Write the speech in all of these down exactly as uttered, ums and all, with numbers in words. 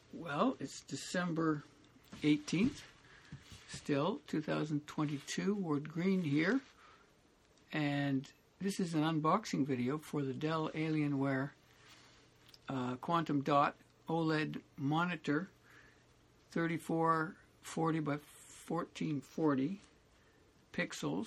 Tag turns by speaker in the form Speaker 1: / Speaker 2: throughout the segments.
Speaker 1: Well, it's December eighteenth, still two thousand twenty-two, Ward Green here, and this is an unboxing video for the Dell Alienware uh, Quantum Dot OLED monitor, thirty-four forty by fourteen forty pixels,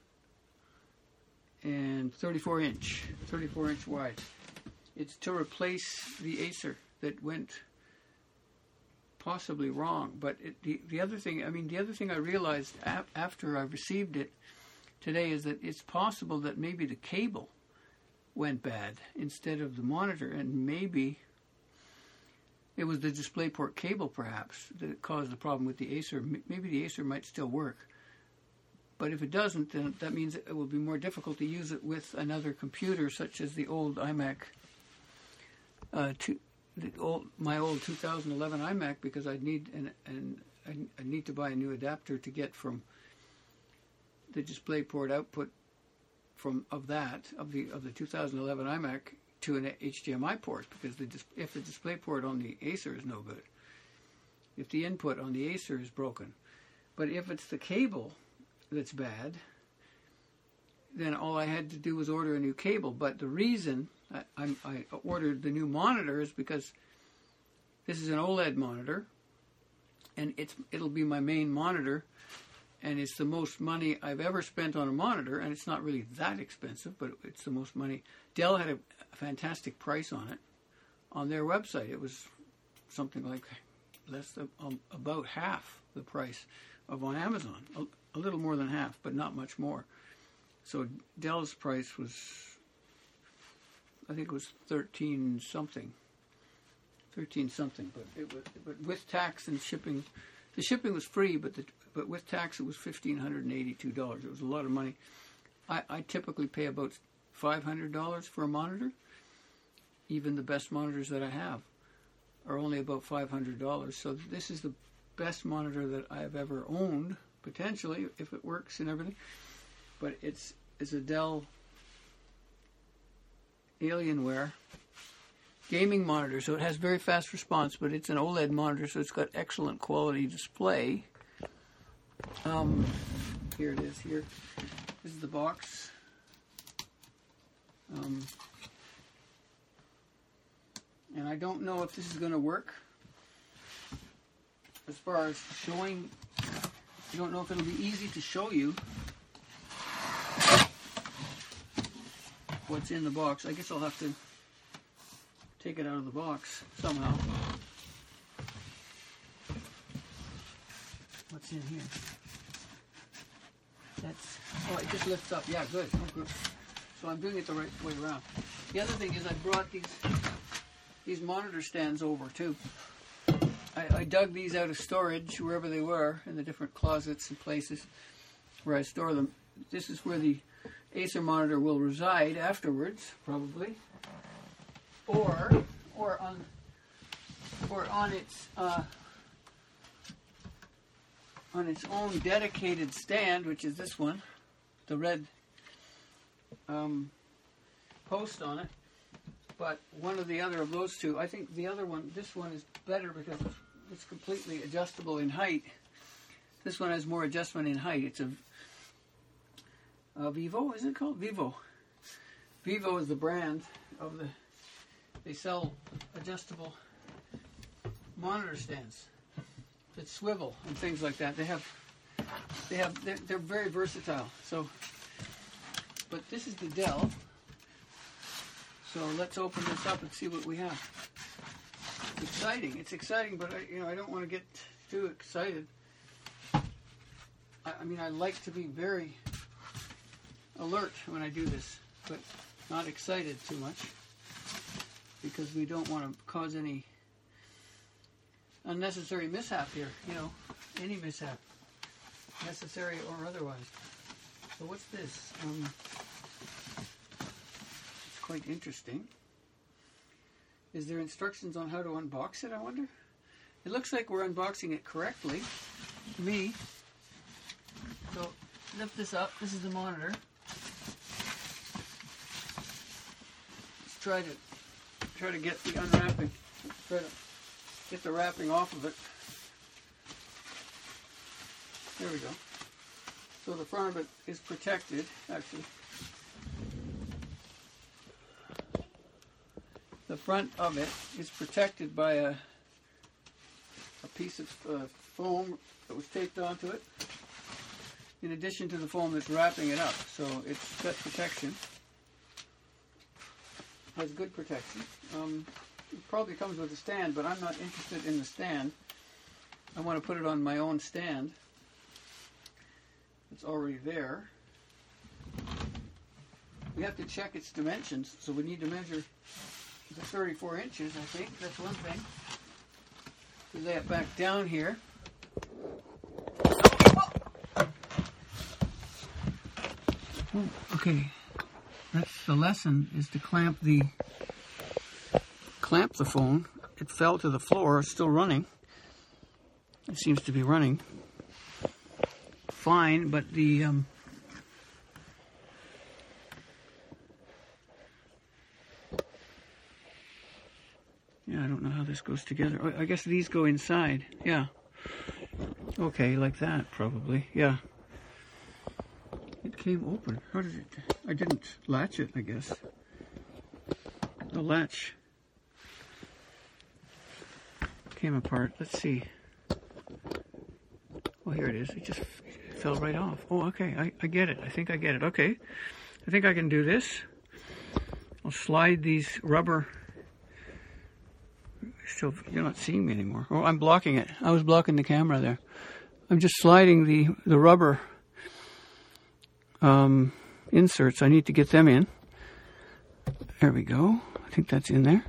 Speaker 1: and thirty-four inch, thirty-four inch wide. It's to replace the Acer that went possibly wrong. But it, the, the other thing, I mean, the other thing I realized ap- after I received it today is that it's possible that maybe the cable went bad instead of the monitor, and maybe it was the DisplayPort cable perhaps that caused the problem with the Acer. M- maybe the Acer might still work. But if it doesn't, then that means it will be more difficult to use it with another computer, such as the old iMac uh, two, The old, my old two thousand eleven iMac, because I'd need an, an I, I need to buy a new adapter to get from the DisplayPort output from of that of the of the two thousand eleven iMac to an H D M I port, because the if the DisplayPort on the Acer is no good, if the input on the Acer is broken, but if it's the cable that's bad, then all I had to do was order a new cable. But the reason I, I, I ordered the new monitor is because this is an OLED monitor, and it's it'll be my main monitor, and it's the most money I've ever spent on a monitor, and it's not really that expensive, but it's the most money. Dell had a, a fantastic price on it on their website. It was something like less than um, about half the price of on Amazon, a, a little more than half, but not much more. So Dell's price was, I think it was thirteen something, thirteen something. But it was, but with tax and shipping, the shipping was free, but the but with tax it was fifteen hundred and eighty-two dollars. It was a lot of money. I, I typically pay about five hundred dollars for a monitor. Even the best monitors that I have are only about five hundred dollars. So this is the best monitor that I've ever owned, potentially, if it works and everything. But it's it's a Dell Alienware gaming monitor, so it has very fast response, but it's an OLED monitor, so it's got excellent quality display. Um, here it is, here. This is the box. Um, and I don't know if this is going to work as far as showing. I don't know if it'll be easy to show you what's in the box. I guess I'll have to take it out of the box somehow. What's in here? That's, oh, it just lifts up. Yeah, good. Oh, good. So I'm doing it the right way around. The other thing is I brought these these monitor stands over too. I, I dug these out of storage wherever they were, in the different closets and places where I store them. This is where the Acer monitor will reside afterwards, probably, or or on or on its uh, on its own dedicated stand, which is this one, the red um, post on it. But one or the other of those two, I think the other one, this one is better because it's completely adjustable in height. This one has more adjustment in height. It's a Uh, Vivo, is it called? Vivo. Vivo is the brand of the, they sell adjustable monitor stands that swivel and things like that. They have, they have, they're, they're very versatile. So, but this is the Dell. So let's open this up and see what we have. It's exciting. It's exciting, but I, you know, I don't want to get too excited. I, I mean, I like to be very alert when I do this, but not excited too much, because we don't want to cause any unnecessary mishap here, you know, any mishap, necessary or otherwise. So what's this? Um, it's quite interesting. Is there instructions on how to unbox it, I wonder? It looks like we're unboxing it correctly, to me. So lift this up. This is the monitor. Try to try to get the unwrapping. Try to get the wrapping off of it. There we go. So the front of it is protected, actually. The front of it is protected by a, a piece of uh, foam that was taped onto it, in addition to the foam that's wrapping it up. So it's got protection. Has good protection. Um, it probably comes with a stand, but I'm not interested in the stand. I want to put it on my own stand. It's already there. We have to check its dimensions, so we need to measure the thirty-four inches, I think. That's one thing. We lay it back down here. Oh, okay. That's the lesson, is to clamp the clamp the phone. It fell to the floor. It's still running. It seems to be running fine, but the um, yeah, I don't know how this goes together. Oh, I guess these go inside. Yeah. Okay, like that, probably. Yeah. It came open. How did it? I didn't latch it, I guess. The latch came apart. Let's see. Oh, here it is. It just fell right off. Oh, okay. I, I get it. I think I get it. Okay. I think I can do this. I'll slide these rubber. Still, you're not seeing me anymore. Oh, I'm blocking it. I was blocking the camera there. I'm just sliding the, the rubber um, inserts. I need to get them in. There we go. I think that's in there.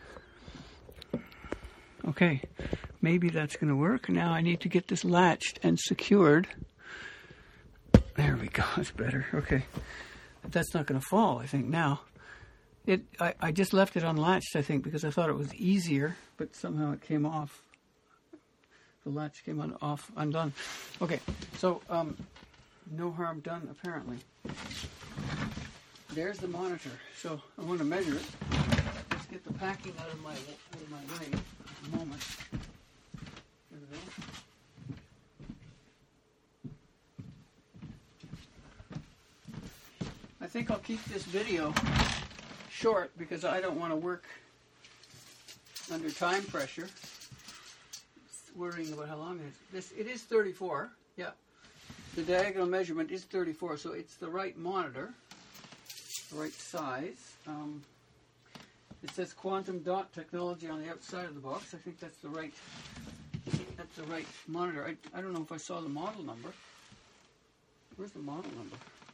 Speaker 1: Okay. Maybe that's going to work. Now I need to get this latched and secured. There we go. That's better. Okay. But that's not going to fall, I think, now. It. I, I just left it unlatched, I think, because I thought it was easier, but somehow it came off. The latch came on, off, undone. Okay. So, um, no harm done, apparently. There's the monitor. So I want to measure it. Let's get the packing out of my, out of my way at the moment. I think I'll keep this video short because I don't want to work under time pressure. Worrying about how long it is. This it is thirty-four. Yeah, the diagonal measurement is thirty-four, so it's the right monitor, the right size. Um, it says Quantum Dot Technology on the outside of the box. I think that's the right. That's the right monitor. I, I don't know if I saw the model number. Where's the model number?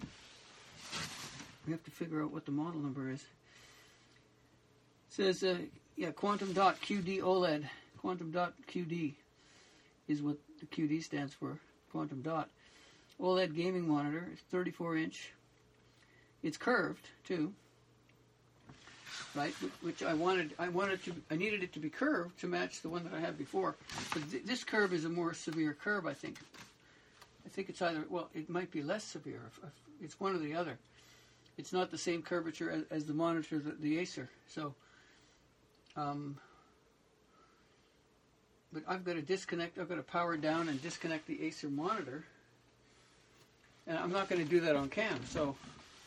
Speaker 1: We have to figure out what the model number is. It says, uh, yeah, Quantum Dot Q D OLED. Quantum Dot Q D is what the Q D stands for. Quantum Dot. OLED gaming monitor. It's thirty-four inch. It's curved, too. Right, which I wanted, I wanted to, I needed it to be curved to match the one that I had before. But th- this curve is a more severe curve, I think. I think it's either, well, it might be less severe. It's one or the other. It's not the same curvature as, as the monitor, the, the Acer. So, um, but I've got to disconnect, I've got to power down and disconnect the Acer monitor. And I'm not going to do that on cam, so,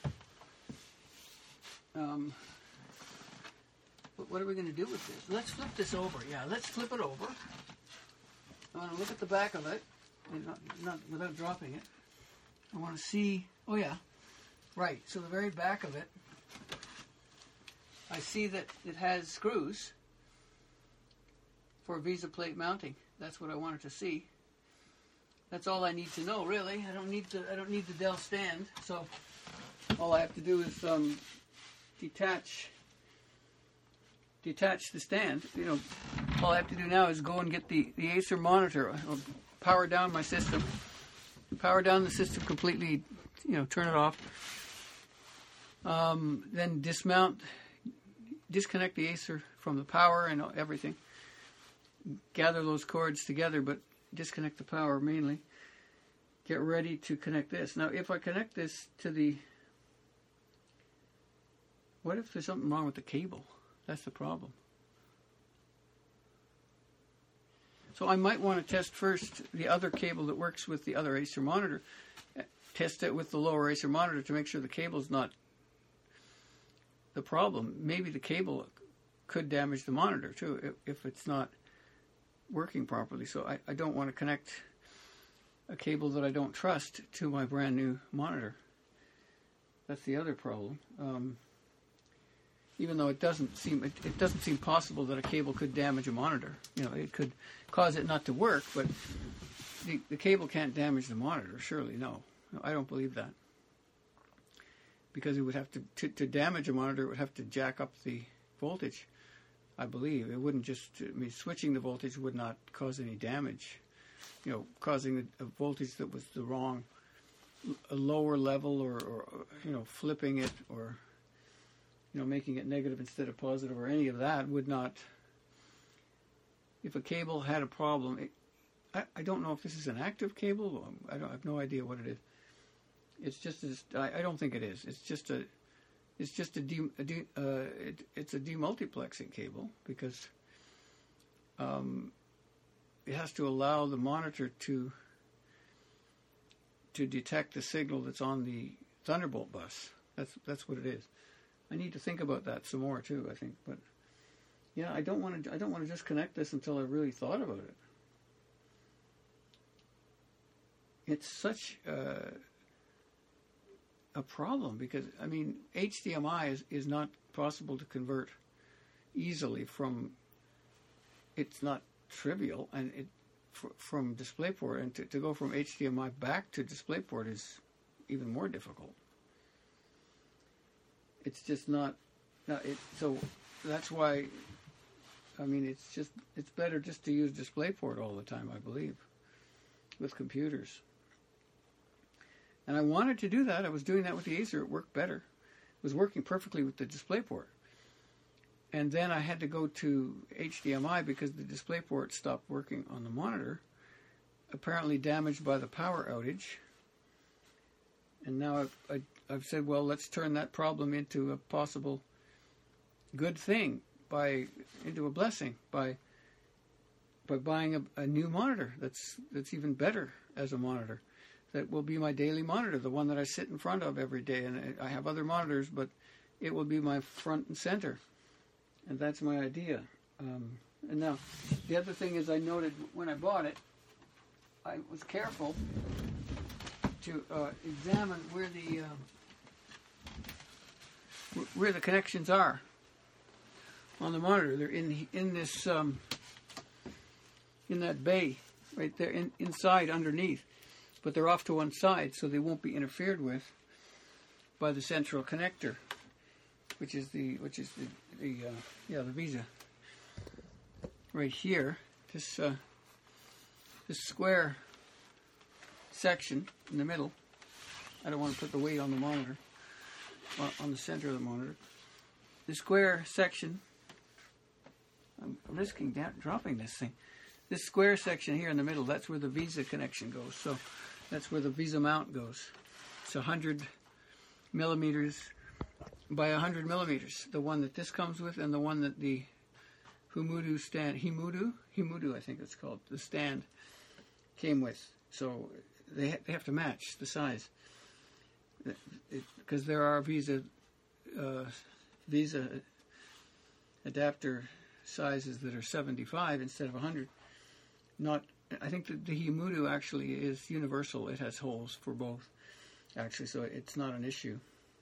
Speaker 1: um, what are we going to do with this? Let's flip this over. Yeah, let's flip it over. I want to look at the back of it, and not, not without dropping it. I want to see, oh yeah, right, so the very back of it, I see that it has screws for Visa plate mounting. That's what I wanted to see. That's all I need to know, really. I don't need the I don't need the Dell stand. So all I have to do is um, detach detach the stand. You know, all I have to do now is go and get the, the Acer monitor. I'll power down my system. Power down the system completely. You know, turn it off. Um, then dismount, disconnect the Acer from the power and everything. Gather those cords together, but disconnect the power mainly. Get ready to connect this. Now, if I connect this to the... What if there's something wrong with the cable? That's the problem. So I might want to test first the other cable that works with the other Acer monitor. Test it with the lower Acer monitor to make sure the cable's not the problem. Maybe the cable could damage the monitor too if, if it's not working properly. So I, I don't want to connect a cable that I don't trust to my brand new monitor. That's the other problem. Um, even though it doesn't seem it, it doesn't seem possible that a cable could damage a monitor. You know, it could cause it not to work, but the, the cable can't damage the monitor. Surely, no. no, I don't believe that. Because it would have to, to to damage a monitor, it would have to jack up the voltage. I believe it wouldn't just. I mean, switching the voltage would not cause any damage. You know, causing a, a voltage that was the wrong, a lower level, or, or you know, flipping it, or you know, making it negative instead of positive, or any of that would not. If a cable had a problem, it, I I don't know if this is an active cable. I don't I have no idea what it is. It's just as I, I don't think it is. It's just a. It's just a, de, a de, uh, it, it's a demultiplexing cable because um, it has to allow the monitor to to detect the signal that's on the Thunderbolt bus. That's that's what it is. I need to think about that some more too, I think. But yeah, I don't want to. I don't want to just connect this until I really thought about it. It's such. Uh, a problem because I mean H D M I is, is not possible to convert easily from it's not trivial and it f- from DisplayPort, and to, to go from H D M I back to DisplayPort is even more difficult. It's just not, not it, so that's why I mean it's just it's better just to use DisplayPort all the time, I believe, with computers. And I wanted to do that. I was doing that with the Acer. It worked better. It was working perfectly with the DisplayPort. And then I had to go to H D M I because the DisplayPort stopped working on the monitor, apparently damaged by the power outage. And now I've, I, I've said, well, let's turn that problem into a possible good thing, by into a blessing, by by buying a, a new monitor that's that's even better as a monitor. That will be my daily monitor, the one that I sit in front of every day. And I have other monitors, but it will be my front and center. And that's my idea. Um, and now, the other thing is I noted when I bought it, I was careful to uh, examine where the uh, where the connections are on the monitor. They're in in this um, in that bay right there, in, inside underneath. But they're off to one side, so they won't be interfered with by the central connector, which is the which is the, the uh, yeah the VESA right here. This uh, this square section in the middle. I don't want to put the weight on the monitor, on the center of the monitor. The square section. I'm risking da- dropping this thing. This square section here in the middle, that's where the VESA connection goes. So that's where the VESA mount goes. It's one hundred millimeters by one hundred millimeters. The one that this comes with and the one that the Humudu stand, Himudu? Himudu, I think it's called, the stand came with. So they, ha- they have to match the size. Because there are VESA, uh, VESA adapter sizes that are seventy-five instead of one hundred. Not, I think that the Himudu actually is universal. It has holes for both, actually, so it's not an issue.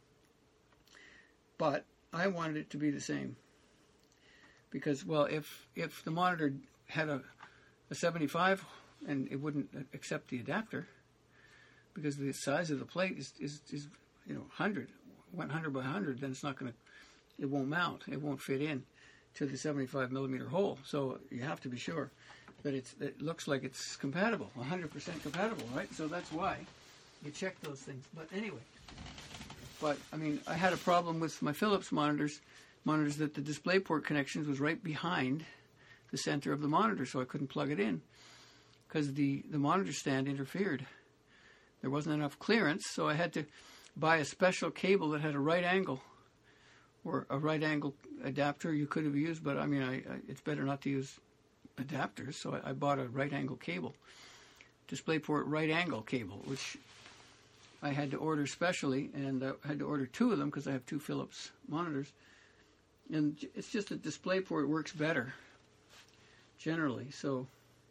Speaker 1: But I wanted it to be the same because, well, if if the monitor had a, a seventy-five and it wouldn't accept the adapter because the size of the plate is is, is you know one hundred, one hundred by one hundred, then it's not going to, it won't mount, it won't fit in to the seventy-five millimeter hole. So you have to be sure that it's, it looks like it's compatible, one hundred percent compatible, right? So that's why you check those things. But anyway, but I mean, I had a problem with my Philips monitors, monitors that the DisplayPort connections was right behind the center of the monitor, so I couldn't plug it in because the, the monitor stand interfered. There wasn't enough clearance, so I had to buy a special cable that had a right angle, or a right angle adapter you could have used, but I mean, I, I, it's better not to use adapters, so I, I bought a right angle cable, DisplayPort right angle cable, which I had to order specially, and I had to order two of them because I have two Philips monitors. And it's just that DisplayPort works better generally. So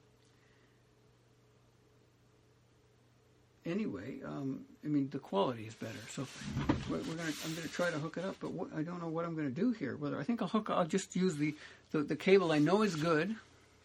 Speaker 1: anyway, um, I mean the quality is better. So we're, we're gonna, I'm going to try to hook it up, but what, I don't know what I'm going to do here. Whether I think I'll hook, I'll just use the, the the cable I know is good.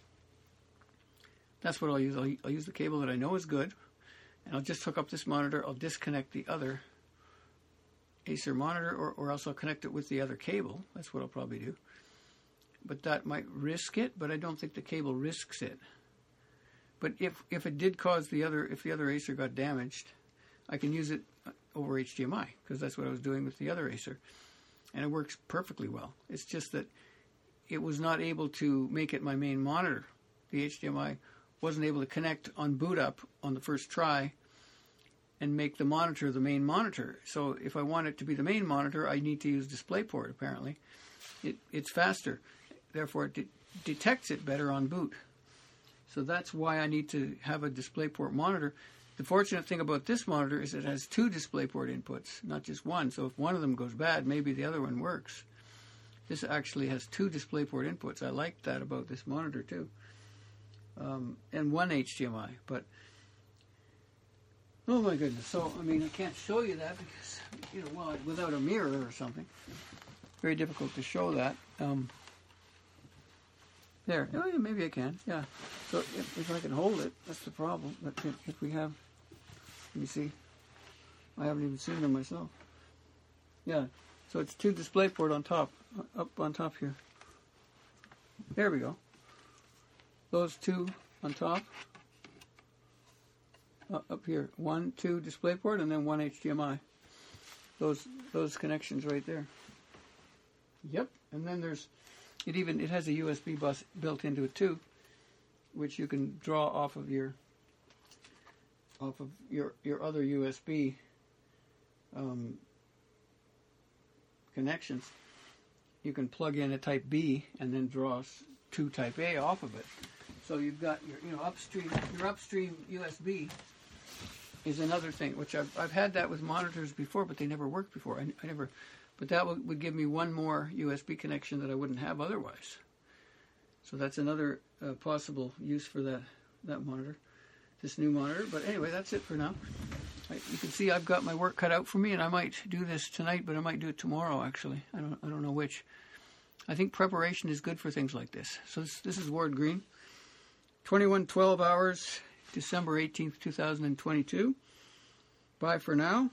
Speaker 1: That's what I'll use. I'll, I'll use the cable that I know is good, and I'll just hook up this monitor. I'll disconnect the other Acer monitor, or, or else I'll connect it with the other cable. That's what I'll probably do. But that might risk it, but I don't think the cable risks it. But if if it did cause the other, if the other Acer got damaged, I can use it over H D M I, because that's what I was doing with the other Acer. And it works perfectly well. It's just that it was not able to make it my main monitor. The H D M I wasn't able to connect on boot up on the first try and make the monitor the main monitor. So if I want it to be the main monitor, I need to use DisplayPort, apparently. It, it's faster. Therefore, it de- detects it better on boot. So that's why I need to have a DisplayPort monitor. The fortunate thing about this monitor is it has two DisplayPort inputs, not just one. So if one of them goes bad, maybe the other one works. This actually has two DisplayPort inputs. I like that about this monitor, too. Um, and one H D M I. But oh my goodness! So I mean, I can't show you that because you know, well, without a mirror or something, very difficult to show that. Um, there, oh yeah, maybe I can. Yeah. So if, if I can hold it, that's the problem. But if, if we have, let me see. I haven't even seen them myself. Yeah. So it's two DisplayPort on top, up on top here. There we go. Those two on top. Uh, up here, one, two DisplayPort, and then one H D M I. Those those connections right there. Yep, and then there's it even it has a U S B bus built into it too, which you can draw off of your off of your your other U S B um, connections. You can plug in a Type B and then draw two Type A off of it. So you've got your you know upstream your upstream U S B. Is another thing, which I've I've had that with monitors before, but they never worked before. I, I never, but that would, would give me one more U S B connection that I wouldn't have otherwise. So that's another uh, possible use for that that monitor, this new monitor. But anyway, that's it for now. I, you can see I've got my work cut out for me, and I might do this tonight, but I might do it tomorrow. Actually, I don't I don't know which. I think preparation is good for things like this. So this this is Ward Green, twenty-one twelve hours. December eighteenth, two thousand twenty-two. Bye for now.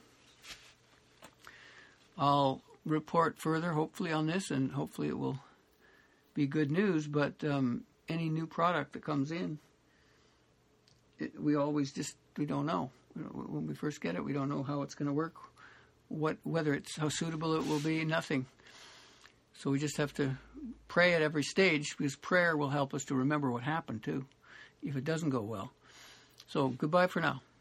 Speaker 1: I'll report further, hopefully, on this, and hopefully it will be good news. But um, any new product that comes in, it, we always just, we don't know. When we first get it, we don't know how it's going to work, what, whether it's, how suitable it will be, nothing. So we just have to pray at every stage, because prayer will help us to remember what happened, too, if it doesn't go well. So goodbye for now.